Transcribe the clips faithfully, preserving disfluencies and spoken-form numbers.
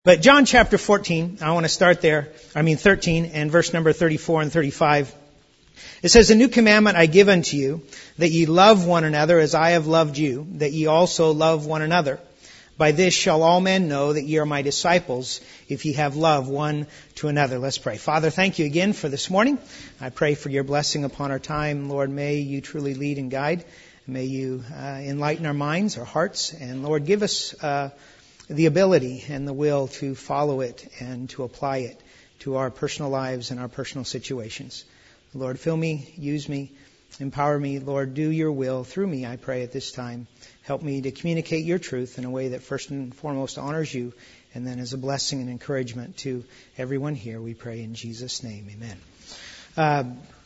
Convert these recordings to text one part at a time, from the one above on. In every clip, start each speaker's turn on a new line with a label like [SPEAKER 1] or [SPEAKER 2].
[SPEAKER 1] But John chapter fourteen, I want to start there, I mean thirteen, and verse number thirty-four and thirty-five. It says, "A new commandment I give unto you, that ye love one another as I have loved you, that ye also love one another. By this shall all men know that ye are my disciples, if ye have love one to another." Let's pray. Father, thank you again for this morning. I pray for your blessing upon our time. Lord, may you truly lead and guide. May you uh, enlighten our minds, our hearts, and Lord, give us uh, the ability and the will to follow it and to apply it to our personal lives and our personal situations. Lord, fill me, use me, empower me. Lord, do your will through me, I pray at this time. Help me to communicate your truth in a way that first and foremost honors you, and then as a blessing and encouragement to everyone here, we pray in Jesus' name. Amen. Uh,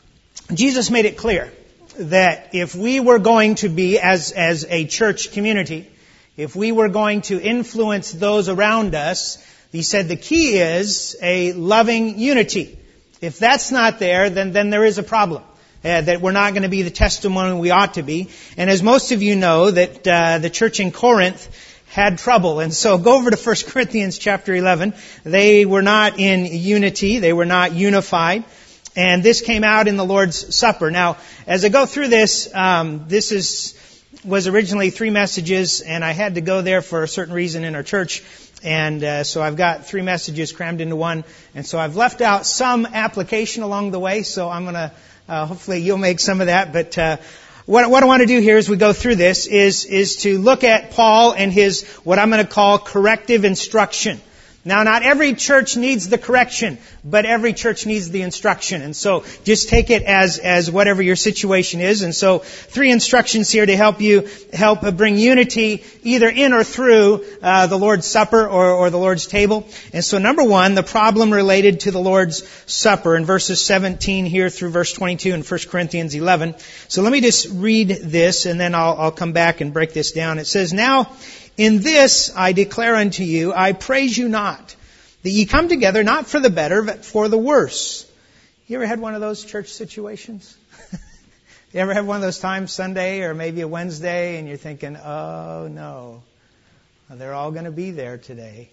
[SPEAKER 1] Jesus made it clear that if we were going to be, as, as a church community, if we were going to influence those around us, he said the key is a loving unity. If that's not there, then, then there is a problem. Uh, that we're not going to be the testimony we ought to be. And as most of you know, that uh, the church in Corinth had trouble. And so go over to First Corinthians chapter eleven. They were not in unity. They were not unified. And this came out in the Lord's Supper. Now, as I go through this, um, this is was originally three messages, and I had to go there for a certain reason in our church. And uh, so I've got three messages crammed into one. And so I've left out some application along the way. So I'm going to, uh, hopefully you'll make some of that. But uh, what, what I want to do here as we go through this is, is to look at Paul and his, what I'm going to call corrective instruction. Now, not every church needs the correction, but every church needs the instruction. And so just take it as, as whatever your situation is. And so three instructions here to help you, help bring unity either in or through uh, the Lord's Supper or, or the Lord's table. And so number one, the problem related to the Lord's Supper in verses seventeen here through verse twenty-two in First Corinthians eleven. So let me just read this and then I'll, I'll come back and break this down. It says, "Now, in this I declare unto you, I praise you not, that ye come together not for the better, but for the worse." You ever had one of those church situations? You ever have one of those times, Sunday or maybe a Wednesday, and you're thinking, oh no, they're all going to be there today.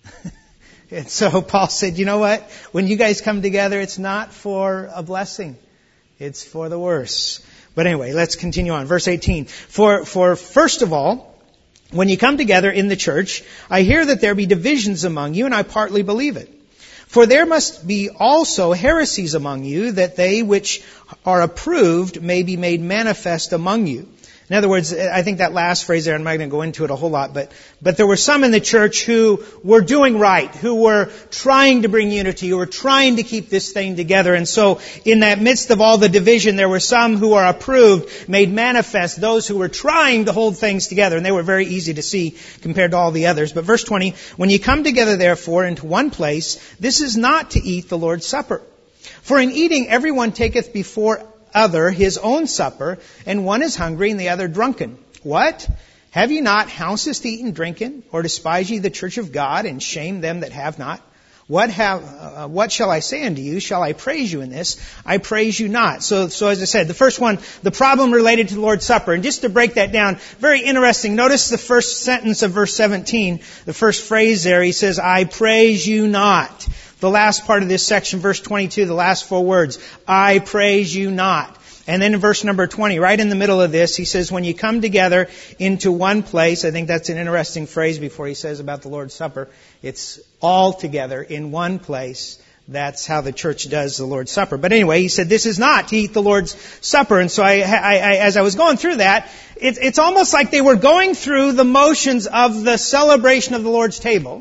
[SPEAKER 1] And so Paul said, you know what? When you guys come together, it's not for a blessing. It's for the worse. But anyway, let's continue on. Verse eighteen. For, for first of all, when you come together in the church, I hear that there be divisions among you, and I partly believe it. For there must be also heresies among you, that they which are approved may be made manifest among you. In other words, I think that last phrase there, I'm not going to go into it a whole lot, but, but there were some in the church who were doing right, who were trying to bring unity, who were trying to keep this thing together. And so in that midst of all the division, there were some who are approved, made manifest, those who were trying to hold things together. And they were very easy to see compared to all the others. But verse twenty, "When you come together therefore into one place, this is not to eat the Lord's Supper. For in eating everyone taketh before other his own supper, and one is hungry and the other drunken. What? Have ye not houses to eat and drink in? Or despise ye the church of God, and shame them that have not? What have, uh, what shall I say unto you? Shall I praise you in this? I praise you not." So, so as I said, the first one, the problem related to the Lord's Supper. And just to break that down, very interesting. Notice the first sentence of verse seventeen, the first phrase there. He says, "I praise you not." The last part of this section, verse twenty-two, the last four words, "I praise you not." And then in verse number twenty, right in the middle of this, he says, "When you come together into one place," I think that's an interesting phrase before he says about the Lord's Supper. It's all together in one place. That's how the church does the Lord's Supper. But anyway, he said, this is not to eat the Lord's Supper. And so I, I, I as I was going through that, it, it's almost like they were going through the motions of the celebration of the Lord's table.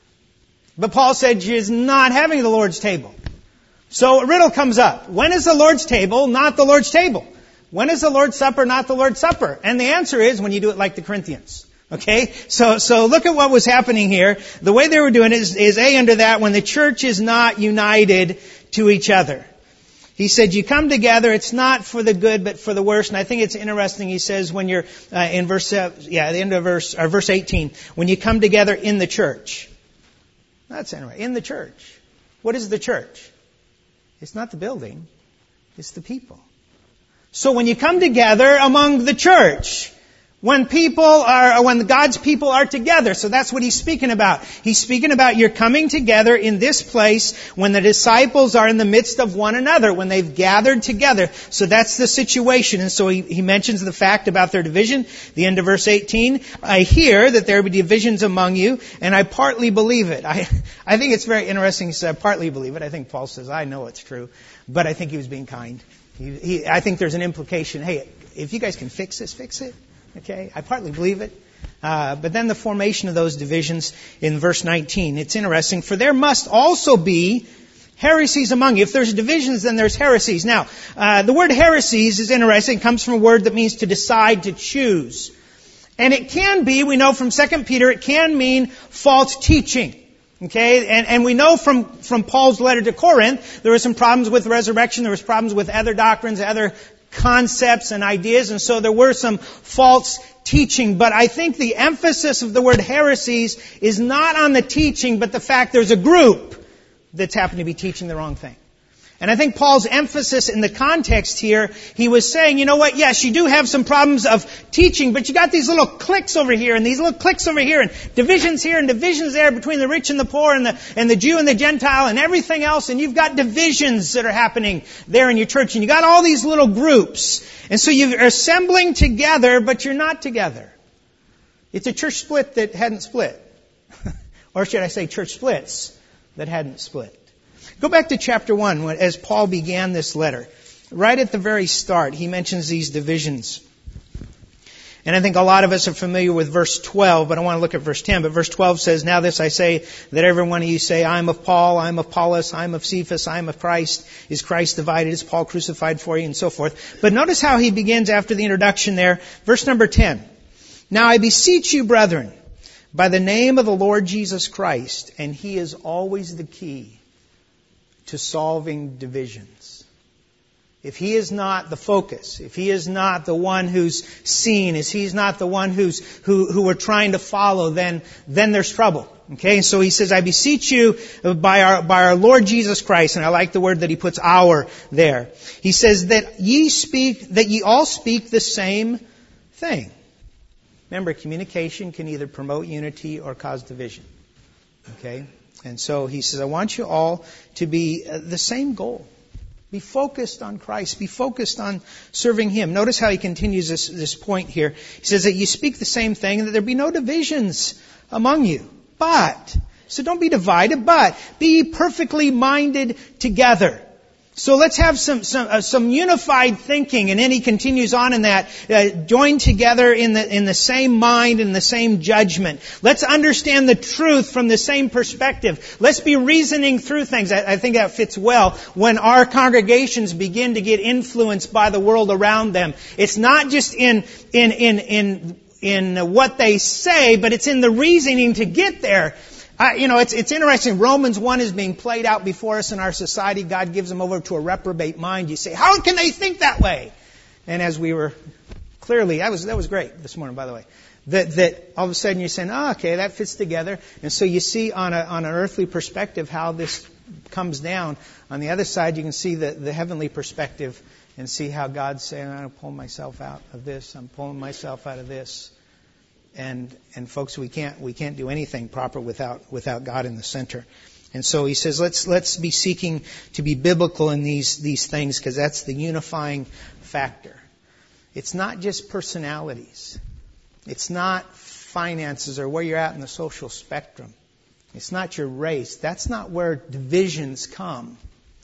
[SPEAKER 1] But Paul said she is not having the Lord's table. So a riddle comes up. When is the Lord's table not the Lord's table? When is the Lord's Supper not the Lord's Supper? And the answer is when you do it like the Corinthians. Okay? So, so look at what was happening here. The way they were doing it is, is A, under that, when the church is not united to each other. He said, you come together, it's not for the good, but for the worse. And I think it's interesting, he says, when you're, uh, in verse, uh, yeah, the end of verse, or verse eighteen, when you come together in the church. That's interesting. In the church. What is the church? It's not the building. It's the people. So when you come together among the church, When people are, when God's people are together. So that's what he's speaking about. He's speaking about you're coming together in this place when the disciples are in the midst of one another, when they've gathered together. So that's the situation. And so he, he mentions the fact about their division. The end of verse eighteen, I hear that there will be divisions among you, and I partly believe it. I, I think it's very interesting he said, I partly believe it. I think Paul says, I know it's true, but I think he was being kind. He, he, I think there's an implication, hey, if you guys can fix this, fix it. Okay, I partly believe it. Uh, but then the formation of those divisions in verse nineteen. It's interesting. For there must also be heresies among you. If there's divisions, then there's heresies. Now, uh, the word heresies is interesting. It comes from a word that means to decide, to choose. And it can be, we know from Second Peter, it can mean false teaching. Okay, and, and we know from, from Paul's letter to Corinth, there were some problems with resurrection, there was problems with other doctrines, other concepts and ideas, and so there were some false teaching. But I think the emphasis of the word heresies is not on the teaching, but the fact there's a group that's happened to be teaching the wrong thing. And I think Paul's emphasis in the context here, he was saying, you know what, yes, you do have some problems of teaching, but you got these little cliques over here, and these little cliques over here, and divisions here, and divisions there between the rich and the poor, and the, and the Jew and the Gentile, and everything else, and you've got divisions that are happening there in your church, and you got all these little groups. And so you're assembling together, but you're not together. It's a church split that hadn't split. Or should I say church splits that hadn't split. Go back to chapter one, as Paul began this letter. Right at the very start, he mentions these divisions. And I think a lot of us are familiar with verse twelve, but I want to look at verse ten. But verse twelve says, now this I say, that every one of you say, I'm of Paul, I'm of Apollos, I'm of Cephas, I'm of Christ. Is Christ divided? Is Paul crucified for you? And so forth. But notice how he begins after the introduction there. Verse number ten. Now I beseech you, brethren, by the name of the Lord Jesus Christ, and he is always the key to solving divisions. If he is not the focus, if he is not the one who's seen, if he's not the one who's who who we're trying to follow, then then there's trouble. Okay, so he says, I beseech you by our by our Lord Jesus Christ, and I like the word that he puts our there. He says that ye speak that ye all speak the same thing. Remember, communication can either promote unity or cause division. Okay? And so he says, I want you all to be uh, the same goal. Be focused on Christ. Be focused on serving him. Notice how he continues this, this point here. He says that you speak the same thing and that there be no divisions among you. But, so don't be divided, but be perfectly minded together. So let's have some some, uh, some unified thinking, and then he continues on in that, uh, joined together in the in the same mind and the same judgment. Let's understand the truth from the same perspective. Let's be reasoning through things. I, I think that fits well when our congregations begin to get influenced by the world around them. It's not just in in in in in what they say, but it's in the reasoning to get there. Uh, you know, it's it's interesting. Romans one is being played out before us in our society. God gives them over to a reprobate mind. You say, how can they think that way? And as we were clearly, that was that was great this morning, by the way. That that all of a sudden you're saying, oh, okay, that fits together. And so you see on a on an earthly perspective how this comes down. On the other side, you can see the the heavenly perspective and see how God's saying, I'm going to pull myself out of this. I'm pulling myself out of this. And and folks, we can't we can't do anything proper without without God in the center. And so he says, let's let's be seeking to be biblical in these these things, because that's the unifying factor. It's not just personalities. It's not finances or where you're at in the social spectrum. It's not your race. That's not where divisions come.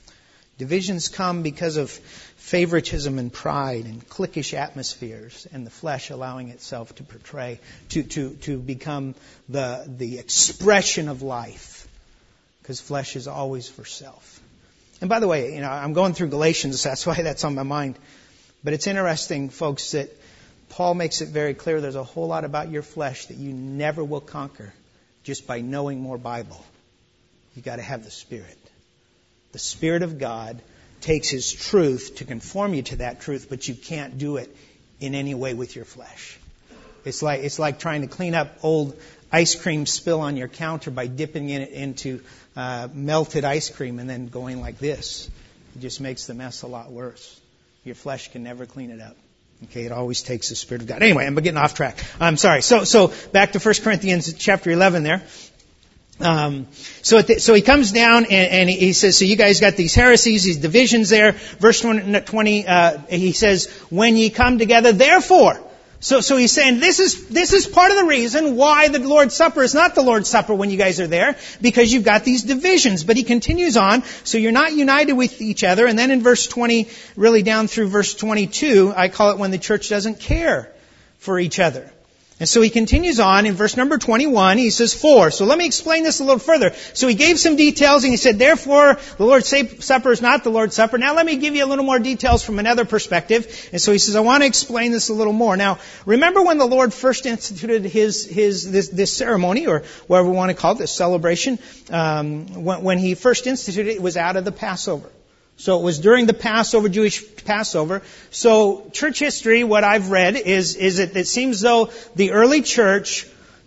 [SPEAKER 1] Divisions come because of favoritism and pride and cliquish atmospheres and the flesh allowing itself to portray, to, to, to become the, the expression of life. Because flesh is always for self. And by the way, you know, I'm going through Galatians, that's why that's on my mind. But it's interesting, folks, that Paul makes it very clear there's a whole lot about your flesh that you never will conquer just by knowing more Bible. You've got to have the Spirit. The Spirit of God takes His truth to conform you to that truth, but you can't do it in any way with your flesh. It's like it's like trying to clean up old ice cream spill on your counter by dipping it into uh, melted ice cream and then going like this. It just makes the mess a lot worse. Your flesh can never clean it up. Okay, it always takes the Spirit of God. Anyway, I'm getting off track. I'm sorry. So, so back to First Corinthians chapter eleven there. Um, so, the, so he comes down and, and he says, so you guys got these heresies, these divisions there. Verse twenty, uh, he says, when ye come together, therefore. So, so he's saying this is, this is part of the reason why the Lord's Supper is not the Lord's Supper when you guys are there, because you've got these divisions. But he continues on, so you're not united with each other. And then in verse twenty, really down through verse twenty-two, I call it when the church doesn't care for each other. And so he continues on in verse number twenty-one, he says, for. So let me explain this a little further. So he gave some details and he said, therefore, the Lord's Supper is not the Lord's Supper. Now let me give you a little more details from another perspective. And so he says, I want to explain this a little more. Now, remember when the Lord first instituted his, his, this, this ceremony, or whatever we want to call it, this celebration, um, when, when he first instituted it, it was out of the Passover. So it was during the Passover, Jewish Passover. So church history, what I've read, is, is that it seems though the early church,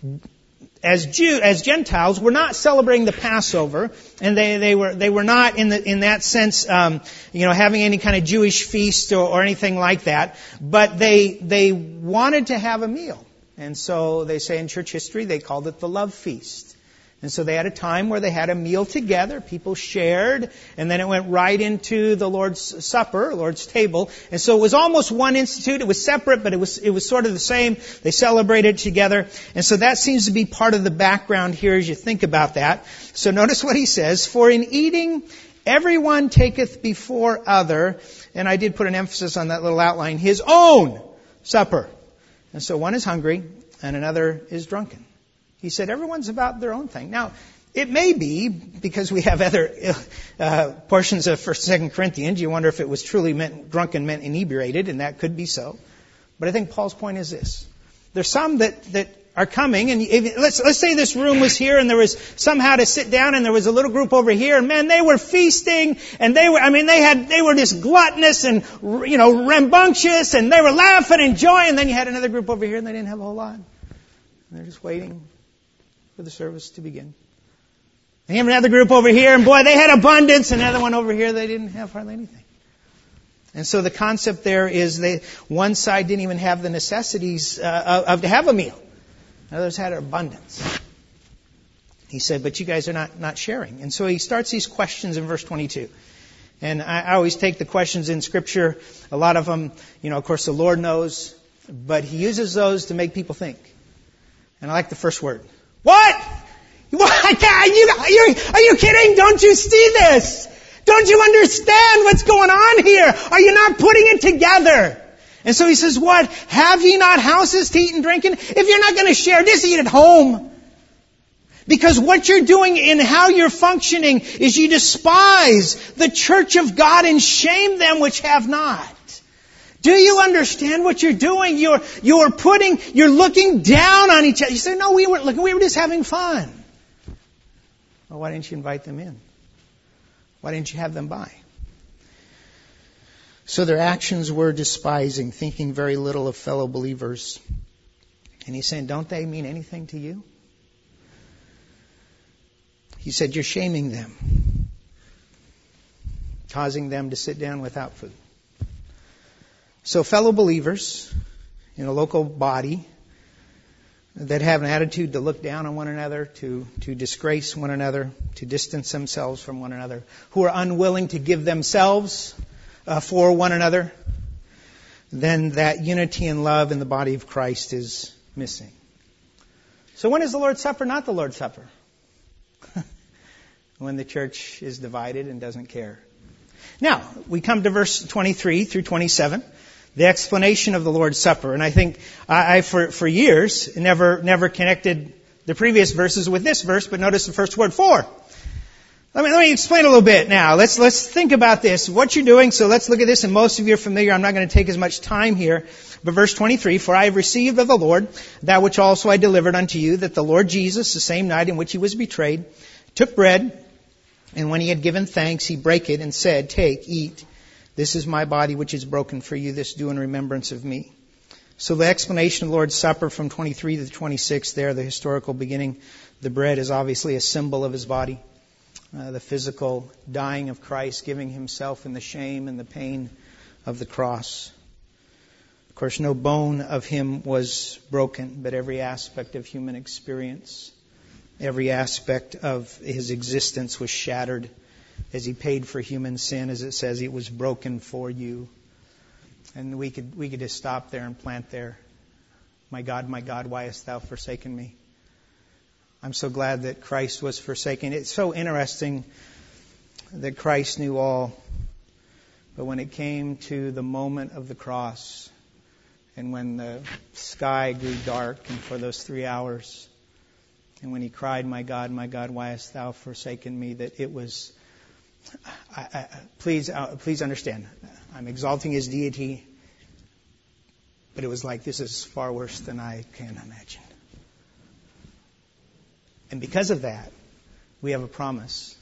[SPEAKER 1] as Jew, as Gentiles, were not celebrating the Passover, and they, they were, they were not in the, in that sense, um, you know, having any kind of Jewish feast or, or anything like that. But they, they wanted to have a meal. And so they say in church history, they called it the love feast. And so they had a time where they had a meal together, people shared, and then it went right into the Lord's Supper, Lord's table. And so it was almost one institute. It was separate, but it was, it was sort of the same. They celebrated together. And so that seems to be part of the background here as you think about that. So notice what he says, for in eating, everyone taketh before other, and I did put an emphasis on that little outline, his own supper. And so one is hungry, and another is drunken. He said, everyone's about their own thing. Now, it may be, because we have other uh, portions of First and Second Corinthians, you wonder if it was truly meant drunken meant inebriated, and that could be so. But I think Paul's point is this. There's some that, that are coming, and if, let's, let's say this room was here, and there was somehow to sit down, and there was a little group over here, and man, they were feasting, and they were, I mean, they had, they were just gluttonous and, you know, rambunctious, and they were laughing and joy, and then you had another group over here, and they didn't have a whole lot. And they're just waiting for the service to begin. And you have another group over here, and boy, they had abundance. Another one over here, they didn't have hardly anything. And so the concept there is they, one side didn't even have the necessities uh, of, of to have a meal. Others had abundance. He said, but you guys are not, not sharing. And so he starts these questions in verse twenty-two. And I, I always take the questions in Scripture. A lot of them, you know, of course, the Lord knows. But he uses those to make people think. And I like the first word. What? What? Are you, are you, are you kidding? Don't you see this? Don't you understand what's going on here? Are you not putting it together? And so he says, what? Have ye not houses to eat and drink in? If you're not going to share, just eat at home. Because what you're doing and how you're functioning is you despise the church of God and shame them which have not. Do you understand what you're doing? You're, you're putting, you're looking down on each other. You say, no, we weren't looking, we were just having fun. Well, why didn't you invite them in? Why didn't you have them by? So their actions were despising, thinking very little of fellow believers. And he's saying, don't they mean anything to you? He said, you're shaming them, causing them to sit down without food. So fellow believers in a local body that have an attitude to look down on one another, to, to disgrace one another, to distance themselves from one another, who are unwilling to give themselves uh, for one another, then that unity and love in the body of Christ is missing. So when is the Lord's Supper not the Lord's Supper? When the church is divided and doesn't care. Now, we come to verse twenty-three through twenty-seven. The explanation of the Lord's Supper. And I think I, I for, for years, never, never connected the previous verses with this verse, but notice the first word, for. Let me, let me explain a little bit now. Let's, let's think about this. What you're doing, so let's look at this, and most of you are familiar. I'm not going to take as much time here. But verse twenty-three, for I have received of the Lord that which also I delivered unto you, that the Lord Jesus, the same night in which he was betrayed, took bread, and when he had given thanks, he brake it and said, take, eat. This is my body which is broken for you. This do in remembrance of me. So the explanation of the Lord's Supper from twenty-three to twenty-six there, the historical beginning. The bread is obviously a symbol of his body. Uh, the physical dying of Christ, giving himself in the shame and the pain of the cross. course, no bone of him was broken, but every aspect of human experience, every aspect of his existence was shattered as he paid for human sin. As it says, it was broken for you. And we could we could just stop there and plant there. My God, my God, why hast thou forsaken me? I'm so glad that Christ was forsaken. It's so interesting that Christ knew all. But when it came to the moment of the cross, and when the sky grew dark, and for those three hours, and when he cried, my God, my God, why hast thou forsaken me, that it was, I, I, please, uh, please understand, I'm exalting his deity, but it was like, this is far worse than I can imagine. And because of that, we have a promise.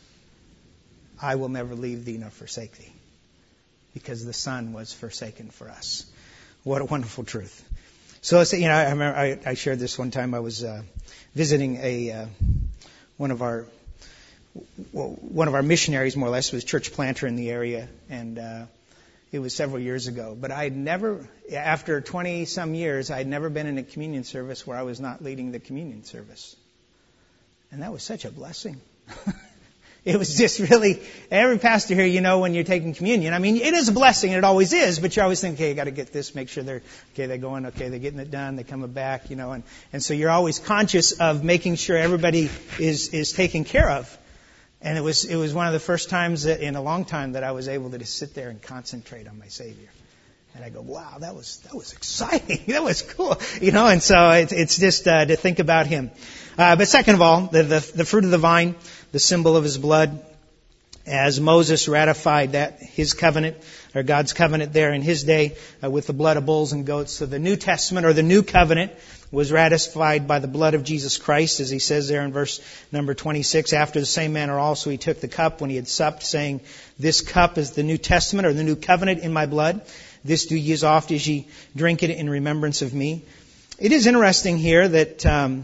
[SPEAKER 1] I will never leave thee nor forsake thee. Because the Son was forsaken for us. What a wonderful truth. So, you know, I remember I, I shared this one time. I was uh, visiting a uh, one of our well, one of our missionaries, more or less, was a church planter in the area, and uh, it was several years ago. But I had never, after twenty some years, I had never been in a communion service where I was not leading the communion service, and that was such a blessing. It was just really, every pastor here, you know, when you're taking communion, I mean, it is a blessing, and it always is, but you always think, okay, you got to get this, make sure they're, okay, they're going, okay, they're getting it done, they're coming back, you know, and, and so you're always conscious of making sure everybody is, is taken care of. And it was, it was one of the first times that, in a long time, that I was able to just sit there and concentrate on my Savior. And I go, wow, that was, that was exciting. That was cool. You know, and so it's, it's just, uh, to think about Him. Uh, but second of all, the, the, the fruit of the vine, the symbol of His blood, as Moses ratified that, His covenant, or God's covenant there in His day, uh, with the blood of bulls and goats. So the New Testament, or the New Covenant, was ratified by the blood of Jesus Christ, as He says there in verse number twenty-six. After the same manner also He took the cup when He had supped, saying, this cup is the New Testament, or the New Covenant in my blood. This do ye as oft as ye drink it in remembrance of me. It is interesting here that um,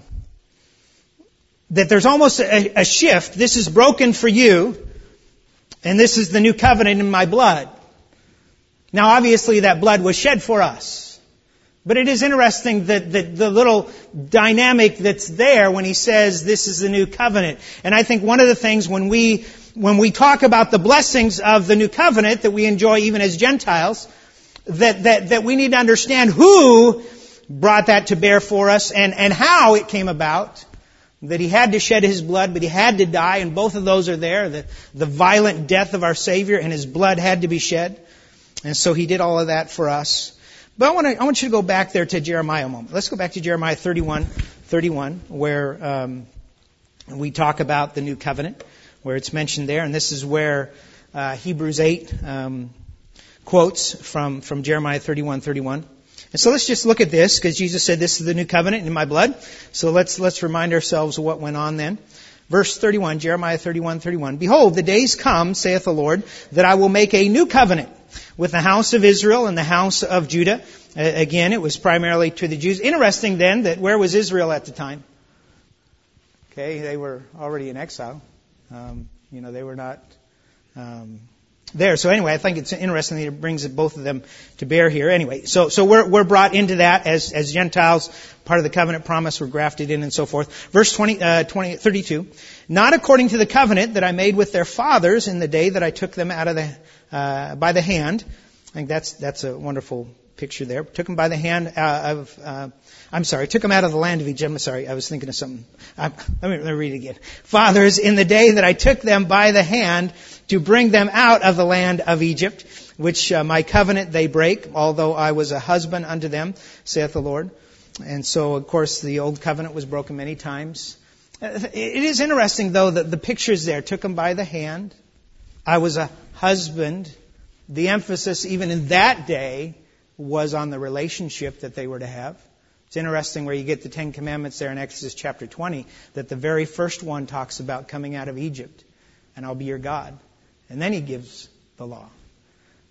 [SPEAKER 1] that there's almost a, a shift. This is broken for you, and this is the new covenant in my blood. Now, obviously, that blood was shed for us. But it is interesting that, that the little dynamic that's there when He says this is the new covenant. And I think one of the things when we when we talk about the blessings of the new covenant that we enjoy even as Gentiles, that that, that we need to understand who brought that to bear for us and, and how it came about. That He had to shed His blood, but He had to die, and both of those are there. The, the violent death of our Savior, and His blood had to be shed. And so He did all of that for us. But I want to, I want you to go back there to Jeremiah a moment. Let's go back to Jeremiah thirty-one, thirty-one, where um, we talk about the new covenant, where it's mentioned there. And this is where uh, Hebrews eight um, quotes from, from Jeremiah thirty-one, thirty-one. And so let's just look at this, because Jesus said, this is the new covenant in my blood. So let's let's remind ourselves of what went on then. Verse thirty-one, Jeremiah thirty-one, thirty-one. Behold, the days come, saith the Lord, that I will make a new covenant with the house of Israel and the house of Judah. Uh, again, it was primarily to the Jews. Interesting then that where was Israel at the time? Okay, they were already in exile. Um, you know, they were not um, there. So anyway, I think it's interesting that it brings both of them to bear here. Anyway, so so we're we're brought into that as as Gentiles, part of the covenant promise. We're grafted in and so forth. Verse twenty, uh, twenty, thirty-two. Not according to the covenant that I made with their fathers in the day that I took them out of the uh, by the hand. I think that's that's a wonderful picture there. Took them by the hand uh, of. Uh, I'm sorry, took them out of the land of Egypt. I'm sorry, I was thinking of something. Uh, let, me, let me read it again. Fathers, in the day that I took them by the hand to bring them out of the land of Egypt, which uh, my covenant they break, although I was a husband unto them, saith the Lord. And so, of course, the old covenant was broken many times. It is interesting, though, that the pictures there took them by the hand. I was a husband. The emphasis, even in that day, was on the relationship that they were to have. It's interesting where you get the Ten Commandments there in Exodus chapter twenty, that the very first one talks about coming out of Egypt, and I'll be your God. And then He gives the law.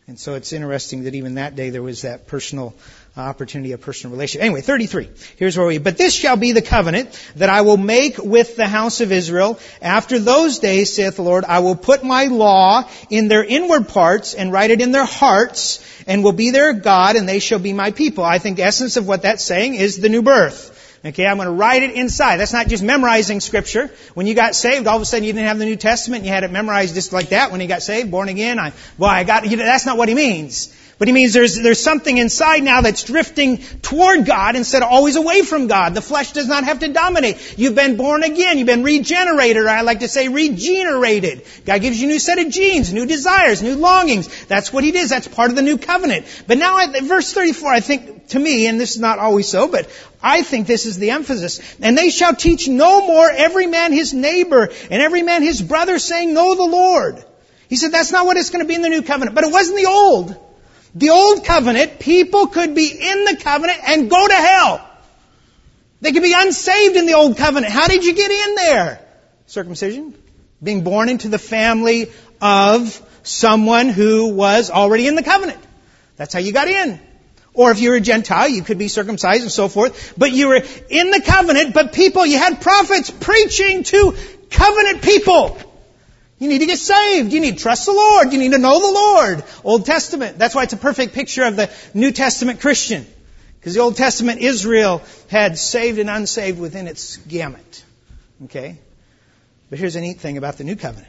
[SPEAKER 1] And so it's interesting that even that day there was that personal opportunity, a personal relationship. Anyway, thirty-three. Here's where we, but this shall be the covenant that I will make with the house of Israel. After those days, saith the Lord, I will put my law in their inward parts and write it in their hearts, and will be their God, and they shall be my people. I think the essence of what that's saying is the new birth. Okay, I'm going to write it inside. That's not just memorizing Scripture. When you got saved, all of a sudden you didn't have the New Testament and you had it memorized just like that when you got saved, born again. I, well, I got, you know, that's not what he means. But he means there's, there's something inside now that's drifting toward God instead of always away from God. The flesh does not have to dominate. You've been born again. You've been regenerated, or I like to say regenerated. God gives you a new set of genes, new desires, new longings. That's what he does. That's part of the new covenant. But now at verse thirty-four, I think to me, and this is not always so, but I think this is the emphasis. And they shall teach no more every man his neighbor and every man his brother, saying, know the Lord. He said that's not what it's going to be in the new covenant. But it wasn't the old. The old covenant, people could be in the covenant and go to hell. They could be unsaved in the old covenant. How did you get in there? Circumcision. Being born into the family of someone who was already in the covenant. That's how you got in. Or if you were a Gentile, you could be circumcised and so forth. But you were in the covenant, but people, you had prophets preaching to covenant people. You need to get saved. You need to trust the Lord. You need to know the Lord. Old Testament. That's why it's a perfect picture of the New Testament Christian. Because the Old Testament Israel had saved and unsaved within its gamut. Okay? But here's a neat thing about the New Covenant.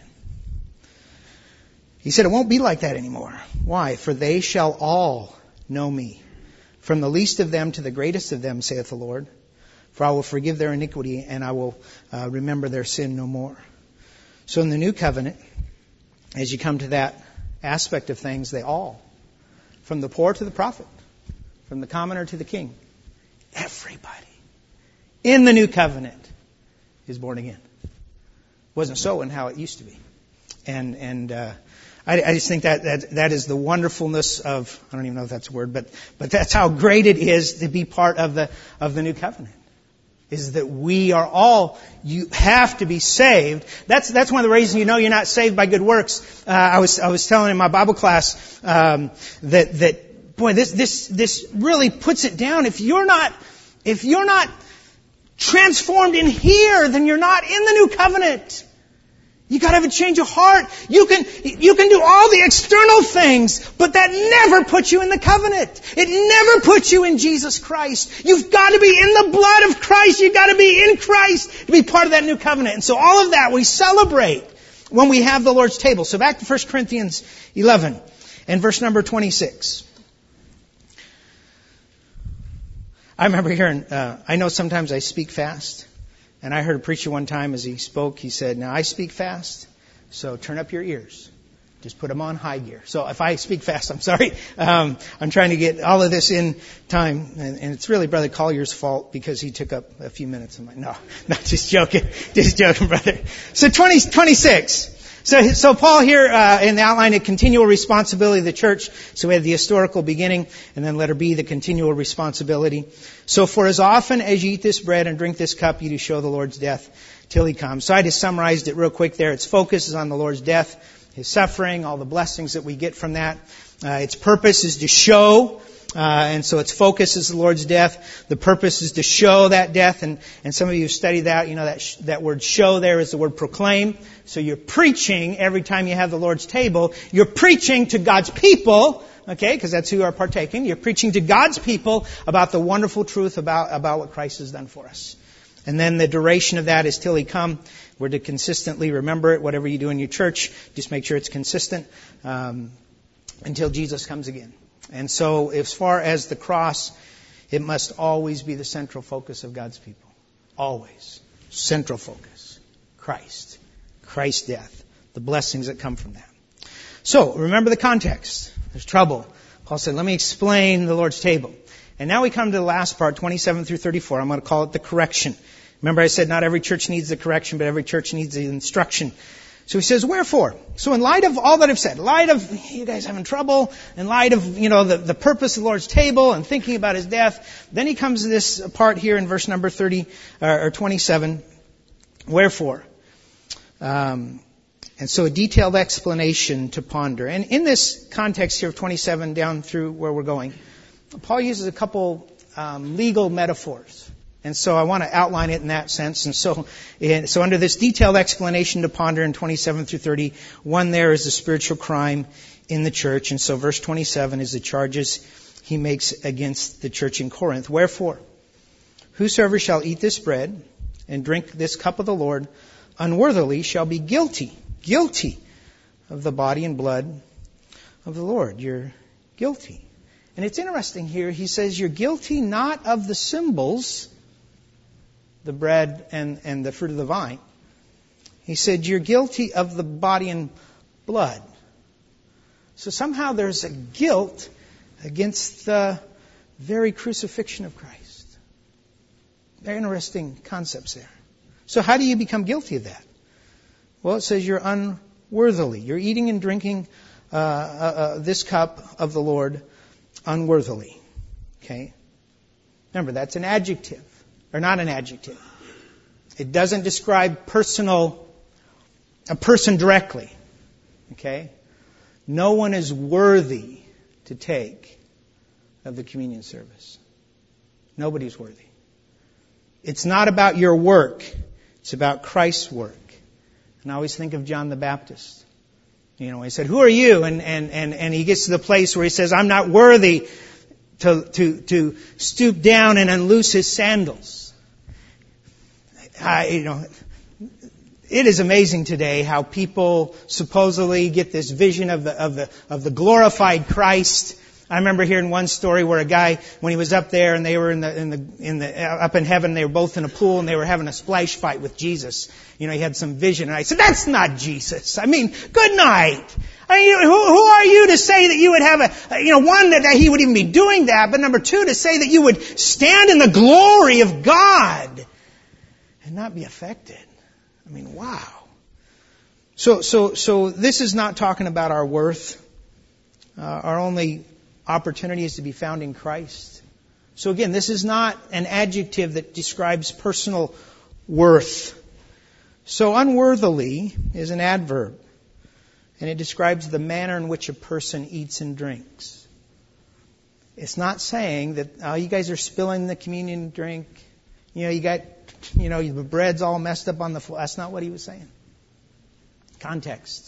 [SPEAKER 1] He said it won't be like that anymore. Why? For they shall all know me. From the least of them to the greatest of them, saith the Lord. For I will forgive their iniquity and I will uh, remember their sin no more. So in the new covenant, as you come to that aspect of things, they all, from the poor to the prophet, from the commoner to the king, everybody in the new covenant is born again. Wasn't so in how it used to be. And and uh, I, I just think that, that that is the wonderfulness of, I don't even know if that's a word, but but that's how great it is to be part of the of the new covenant. Is that we are all, you have to be saved. That's that's one of the reasons you know you're not saved by good works. Uh, I was I was telling in my Bible class um, that that boy this this this really puts it down. If you're not if you're not transformed in here, then you're not in the new covenant. You got to have a change of heart. You can you can do all the external things, but that never puts you in the covenant. It never puts you in Jesus Christ. You've got to be in the blood of Christ. You've got to be in Christ to be part of that new covenant. And so all of that we celebrate when we have the Lord's table. So back to First Corinthians eleven and verse number twenty-six. I remember hearing, uh, I know sometimes I speak fast. And I heard a preacher one time as he spoke, he said, now I speak fast, so turn up your ears. Just put them on high gear. So if I speak fast, I'm sorry. Um, I'm trying to get all of this in time. And, and it's really Brother Collier's fault because he took up a few minutes of my, no, not just joking. Just joking, brother. So twenty, twenty-six. So, so Paul here, uh, in the outline, a continual responsibility of the church. So we have the historical beginning, and then letter B, the continual responsibility. So for as often as you eat this bread and drink this cup, you do show the Lord's death till he comes. So I just summarized it real quick there. Its focus is on the Lord's death, his suffering, all the blessings that we get from that. Uh, its purpose is to show, uh, and so its focus is the Lord's death. The purpose is to show that death, and, and some of you have studied that. You know that sh- that word show there is the word proclaim. So you're preaching every time you have the Lord's table. You're preaching to God's people, okay, because that's who are partaking. You're preaching to God's people about the wonderful truth about, about what Christ has done for us. And then the duration of that is till he come. We're to consistently remember it. Whatever you do in your church, just make sure it's consistent um, until Jesus comes again. And so as far as the cross, it must always be the central focus of God's people. Always. Central focus. Christ. Christ's death. The blessings that come from that. So, remember the context. There's trouble. Paul said, let me explain the Lord's table. And now we come to the last part, twenty-seven through thirty-four. I'm going to call it the correction. Remember I said not every church needs the correction, but every church needs the instruction. So he says, wherefore? So in light of all that I've said, in light of you guys having trouble, in light of, you know, the, the purpose of the Lord's table and thinking about his death, then he comes to this part here in verse number thirty, or twenty-seven. Wherefore? Um, And so a detailed explanation to ponder. And in this context here of twenty-seven down through where we're going, Paul uses a couple um, legal metaphors. And so I want to outline it in that sense. And so, and so under this detailed explanation to ponder in twenty-seven through thirty, one there is the spiritual crime in the church. And so verse twenty-seven is the charges he makes against the church in Corinth. Wherefore, whosoever shall eat this bread and drink this cup of the Lord unworthily shall be guilty. Guilty of the body and blood of the Lord. You're guilty. And it's interesting here, he says you're guilty not of the symbols, the bread and, and the fruit of the vine. He said you're guilty of the body and blood. So somehow there's a guilt against the very crucifixion of Christ. Very interesting concepts there. So how do you become guilty of that? Well, it says you're unworthily. You're eating and drinking uh, uh, uh, this cup of the Lord unworthily. Okay? Remember, that's an adjective, or not an adjective. It doesn't describe personal, a person directly. Okay? No one is worthy to take of the communion service. Nobody's worthy. It's not about your work. It's about Christ's work. And I always think of John the Baptist. You know, he said, who are you? And, and, and, and he gets to the place where he says, I'm not worthy to, to, to stoop down and unloose his sandals. I, you know, it is amazing today how people supposedly get this vision of the, of the, of the glorified Christ. I remember hearing one story where a guy, when he was up there and they were in the, in the, in the, up in heaven, they were both in a pool and they were having a splash fight with Jesus. You know, he had some vision and I said, that's not Jesus. I mean, good night. I mean, who, who are you to say that you would have a, you know, one, that, that he would even be doing that, but number two, to say that you would stand in the glory of God and not be affected. I mean, wow. So, so, so this is not talking about our worth. Uh, our only opportunity is to be found in Christ. So again, this is not an adjective that describes personal worth. So unworthily is an adverb, and it describes the manner in which a person eats and drinks. It's not saying that, oh, you guys are spilling the communion drink. You know, you got, you know, the bread's all messed up on the floor. That's not what he was saying. Context.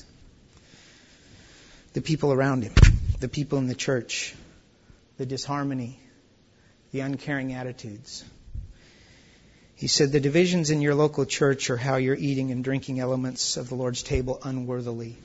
[SPEAKER 1] The people around him, the people in the church, the disharmony, the uncaring attitudes. He said the divisions in your local church are how you're eating and drinking elements of the Lord's table unworthily.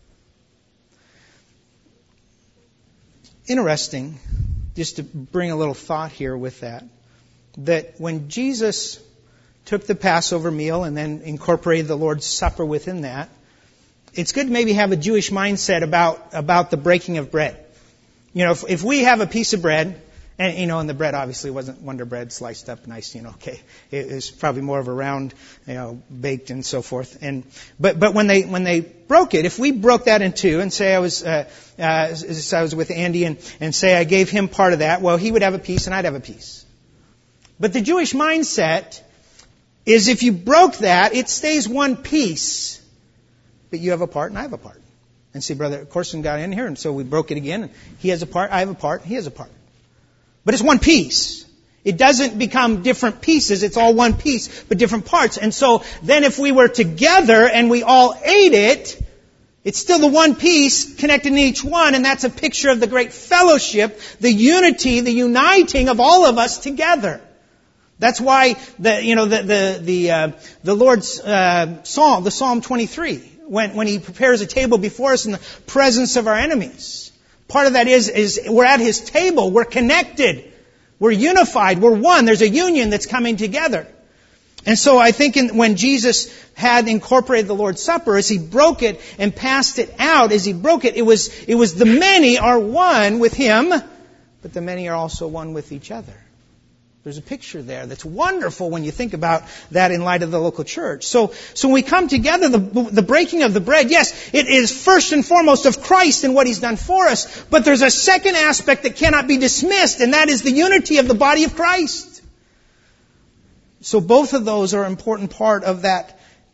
[SPEAKER 1] Interesting, just to bring a little thought here with that, that when Jesus took the Passover meal and then incorporated the Lord's Supper within that, it's good to maybe have a Jewish mindset about, about the breaking of bread. You know, if, if we have a piece of bread, and, you know, and the bread obviously wasn't Wonder Bread sliced up nice, you know, okay. It was probably more of a round, you know, baked and so forth. And, but, but when they, when they broke it, if we broke that in two and say I was, uh, uh, I was with Andy and, and say I gave him part of that, well, he would have a piece and I'd have a piece. But the Jewish mindset is if you broke that, it stays one piece, but you have a part and I have a part. And see, Brother Corson got in here, and so we broke it again. And he has a part, I have a part, he has a part. But it's one piece. It doesn't become different pieces. It's all one piece, but different parts. And so then if we were together and we all ate it, it's still the one piece connected in each one, and that's a picture of the great fellowship, the unity, the uniting of all of us together. That's why the you know the the the uh, the Lord's uh, Psalm, the Psalm twenty-three, when when He prepares a table before us in the presence of our enemies. Part of that is is we're at His table, we're connected, we're unified, we're one. There's a union that's coming together. And so I think in, when Jesus had incorporated the Lord's Supper, as He broke it and passed it out, as He broke it, it was it was the many are one with Him, but the many are also one with each other. There's a picture there that's wonderful when you think about that in light of the local church. So, so when we come together, the, the breaking of the bread, yes, it is first and foremost of Christ and what He's done for us. But there's a second aspect that cannot be dismissed, and that is the unity of the body of Christ. So both of those are an important part of that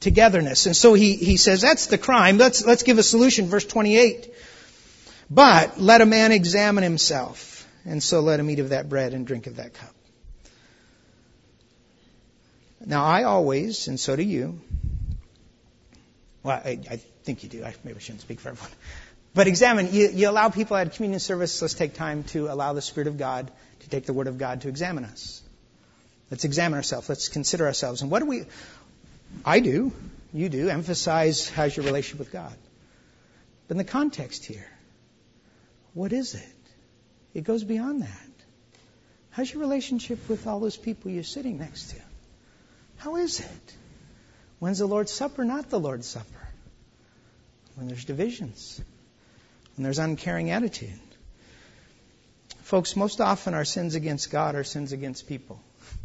[SPEAKER 1] togetherness. And so he, he says, that's the crime. Let's, let's give a solution. Verse twenty-eight. But let a man examine himself, and so let him eat of that bread and drink of that cup. Now I always, and so do you, well, I, I think you do. I maybe shouldn't speak for everyone. But examine, you, you allow people at communion service, let's take time to allow the Spirit of God to take the Word of God to examine us. Let's examine ourselves. Let's consider ourselves. And what do we, I do, you do, emphasize how's your relationship with God. But in the context here, what is it? It goes beyond that. How's your relationship with all those people you're sitting next to? How is it? When's the Lord's Supper not the Lord's Supper? When there's divisions. When there's uncaring attitude. Folks, most often our sins against God are sins against people.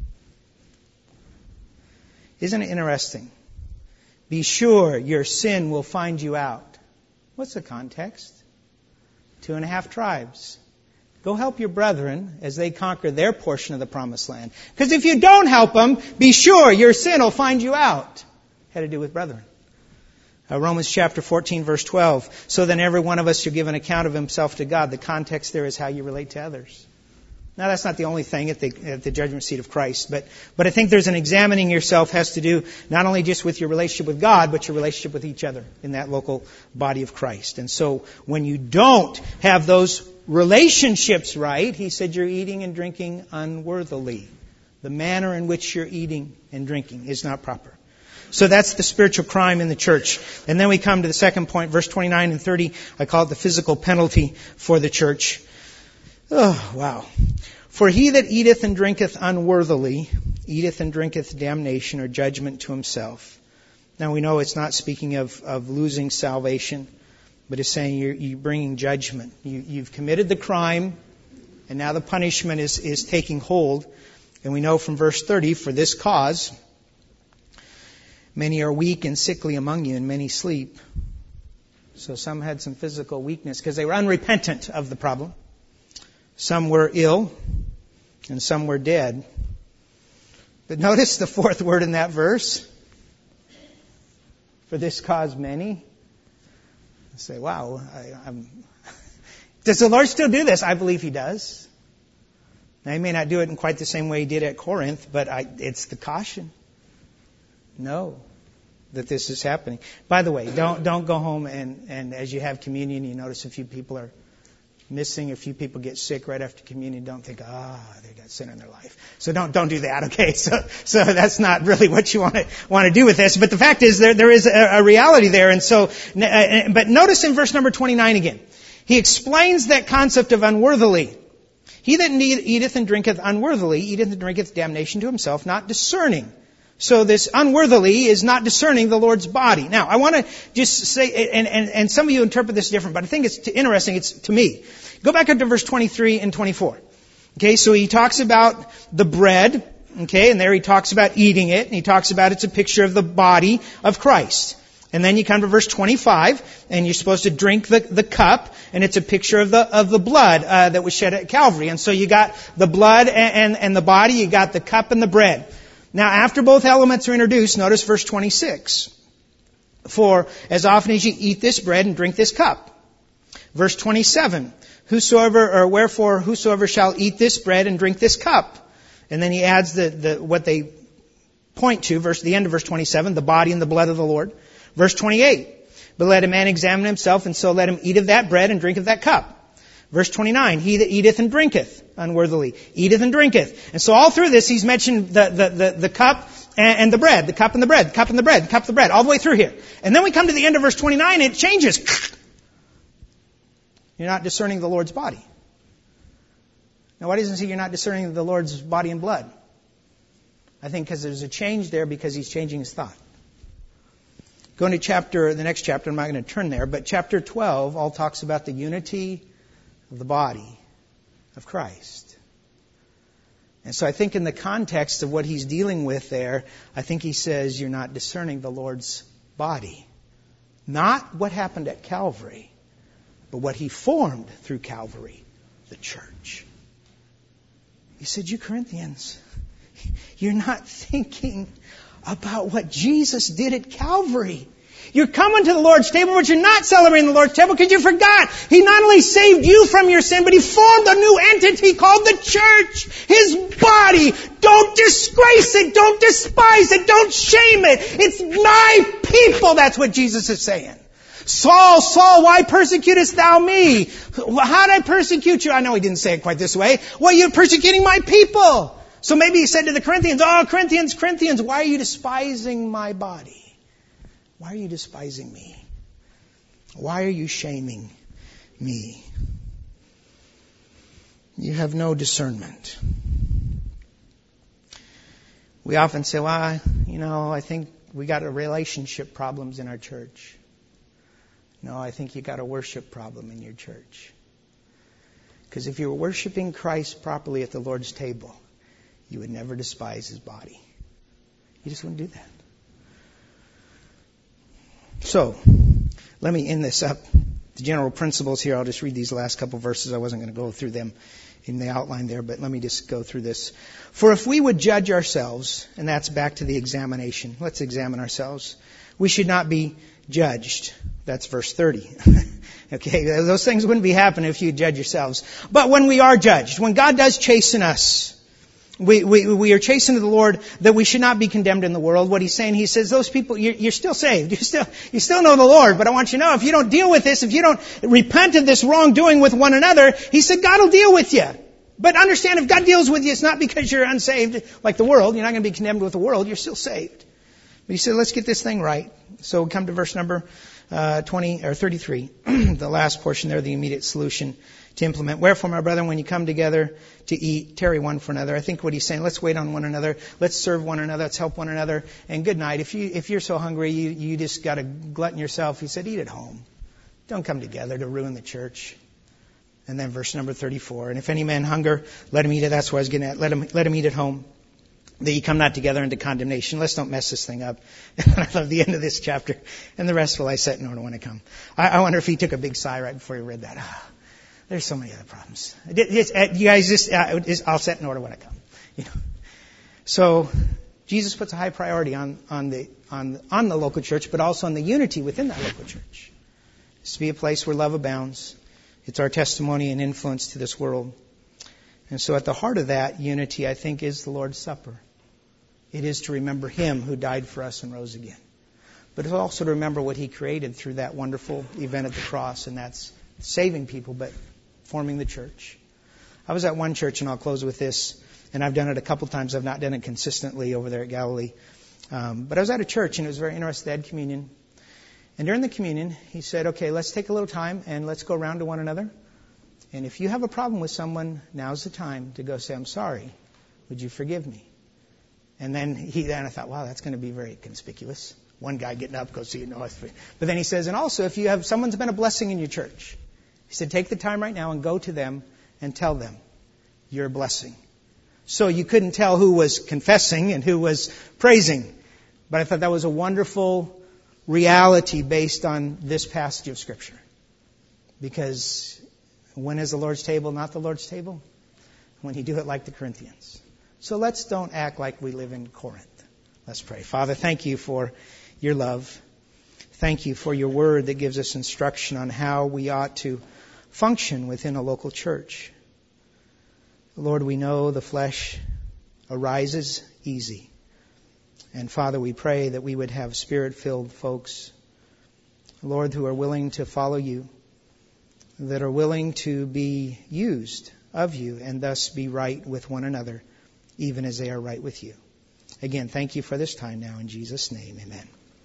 [SPEAKER 1] Isn't it interesting? Be sure your sin will find you out. What's the context? Two and a half tribes. Go help your brethren as they conquer their portion of the promised land. Because if you don't help them, be sure your sin will find you out. Had to do with brethren. Uh, Romans chapter fourteen, verse twelve. So then every one of us shall give an account of himself to God. The context there is how you relate to others. Now that's not the only thing at the, at the judgment seat of Christ. But, but I think there's an examining yourself has to do not only just with your relationship with God, but your relationship with each other in that local body of Christ. And so when you don't have those relationships right, he said you're eating and drinking unworthily. The manner in which you're eating and drinking is not proper. So that's the spiritual crime in the church. And then we come to the second point, verse twenty-nine and thirty. I call it the physical penalty for the church. Oh, wow. For he that eateth and drinketh unworthily, eateth and drinketh damnation or judgment to himself. Now we know it's not speaking of, of losing salvation, but it's saying you're, you're bringing judgment. You, you've committed the crime, and now the punishment is, is taking hold. And we know from verse thirty, for this cause, many are weak and sickly among you, and many sleep. So some had some physical weakness because they were unrepentant of the problem. Some were ill, and some were dead. But notice the fourth word in that verse. For this cause many. I say, wow, I, I'm... does the Lord still do this? I believe He does. Now, He may not do it in quite the same way He did at Corinth, but I, it's the caution. No, that this is happening. By the way, don't don't go home and, and as you have communion, you notice a few people are missing, a few people get sick right after communion. Don't think, ah, they got sin in their life. So don't don't do that. Okay, so so that's not really what you want to want to do with this. But the fact is, there there is a, a reality there. And so, uh, but notice in verse number twenty-nine again, he explains that concept of unworthily. He that eateth and drinketh unworthily eateth and drinketh damnation to himself, not discerning. So this unworthily is not discerning the Lord's body. Now, I want to just say, and, and, and some of you interpret this different, but I think it's interesting, it's to me. Go back up to verse twenty-three and twenty-four. Okay, so he talks about the bread, okay, and there he talks about eating it, and he talks about it's a picture of the body of Christ. And then you come to verse twenty-five, and you're supposed to drink the, the cup, and it's a picture of the of the blood uh, that was shed at Calvary. And so you got the blood and, and, and the body, you got the cup and the bread. Now, after both elements are introduced, notice verse twenty-six. For as often as you eat this bread and drink this cup. Verse twenty-seven. Whosoever, or wherefore, whosoever shall eat this bread and drink this cup. And then he adds the, the what they point to, verse the end of verse twenty-seven, the body and the blood of the Lord. Verse twenty-eight. But let a man examine himself, and so let him eat of that bread and drink of that cup. Verse twenty-nine, he that eateth and drinketh unworthily, eateth and drinketh. And so all through this, he's mentioned the, the, the, the cup and, and the bread, the cup and the bread, the cup and the bread, the cup and the bread, all the way through here. And then we come to the end of verse twenty-nine, and it changes. You're not discerning the Lord's body. Now, why doesn't he say you're not discerning the Lord's body and blood? I think because there's a change there because he's changing his thought. Going to chapter, the next chapter, I'm not going to turn there, but chapter twelve all talks about the unity of the body of Christ. And so I think in the context of what he's dealing with there, I think he says you're not discerning the Lord's body. Not what happened at Calvary, but what he formed through Calvary, the church. He said, you Corinthians, you're not thinking about what Jesus did at Calvary. You're coming to the Lord's table, but you're not celebrating the Lord's table because you forgot. He not only saved you from your sin, but He formed a new entity called the church. His body. Don't disgrace it. Don't despise it. Don't shame it. It's my people. That's what Jesus is saying. Saul, Saul, why persecutest thou me? How did I persecute you? I know He didn't say it quite this way. Well, you're persecuting my people. So maybe He said to the Corinthians, oh, Corinthians, Corinthians, why are you despising my body? Why are you despising me? Why are you shaming me? You have no discernment. We often say, well, you know, I think we got a relationship problems in our church. No, I think you got a worship problem in your church. Because if you were worshiping Christ properly at the Lord's table, you would never despise His body. You just wouldn't do that. So, let me end this up. The general principles here, I'll just read these last couple verses. I wasn't going to go through them in the outline there, but let me just go through this. For if we would judge ourselves, and that's back to the examination. Let's examine ourselves. We should not be judged. That's verse thirty. Okay, those things wouldn't be happening if you judge yourselves. But when we are judged, when God does chasten us, We, we, we are chastened to the Lord that we should not be condemned in the world. What He's saying, He says, those people, you're, you're still saved. You still, you still know the Lord. But I want you to know, if you don't deal with this, if you don't repent of this wrongdoing with one another, He said, God will deal with you. But understand, if God deals with you, it's not because you're unsaved like the world. You're not going to be condemned with the world. You're still saved. But He said, let's get this thing right. So we come to verse number uh, twenty or thirty-three, the last portion there, the immediate solution to implement. Wherefore, my brethren, when you come together to eat, tarry one for another. I think what He's saying, let's wait on one another. Let's serve one another. Let's help one another. And good night. If you, if you're so hungry, you, you just got to glutton yourself. He said, eat at home. Don't come together to ruin the church. And then verse number thirty-four. And if any man hunger, let him eat it. That's what I was getting at. Let him, let him eat at home. That you come not together into condemnation. Let's don't mess this thing up. And I love the end of this chapter. And the rest will I set in order when I come. I, I wonder if he took a big sigh right before he read that. Ah. There's so many other problems. Just, uh, you guys, just, uh, just, I'll set in order when I come. You know. So Jesus puts a high priority on on the on on the local church, but also on the unity within that local church. It's to be a place where love abounds. It's our testimony and influence to this world. And so, at the heart of that unity, I think, is the Lord's Supper. It is to remember Him who died for us and rose again, but it's also to remember what He created through that wonderful event at the cross, and that's saving people, but forming the church. I was at one church, and I'll close with this, and I've done it a couple times. I've not done it consistently over there at Galilee. Um, but I was at a church, and it was very interesting. They had communion. And during the communion, he said, okay, let's take a little time, and let's go around to one another. And if you have a problem with someone, now's the time to go say, I'm sorry. Would you forgive me? And then he, then I thought, wow, that's going to be very conspicuous. One guy getting up goes, so you know. But then he says, and also, if you have someone's been a blessing in your church, he said, take the time right now and go to them and tell them you're a blessing. So you couldn't tell who was confessing and who was praising. But I thought that was a wonderful reality based on this passage of Scripture. Because when is the Lord's table not the Lord's table? When you do it like the Corinthians. So let's don't act like we live in Corinth. Let's pray. Father, thank you for your love. Thank you for your word that gives us instruction on how we ought to function within a local church. Lord, we know the flesh arises easy. And Father, we pray that we would have Spirit-filled folks, Lord, who are willing to follow you, that are willing to be used of you and thus be right with one another, even as they are right with you. Again, thank you for this time now. In Jesus' name, amen.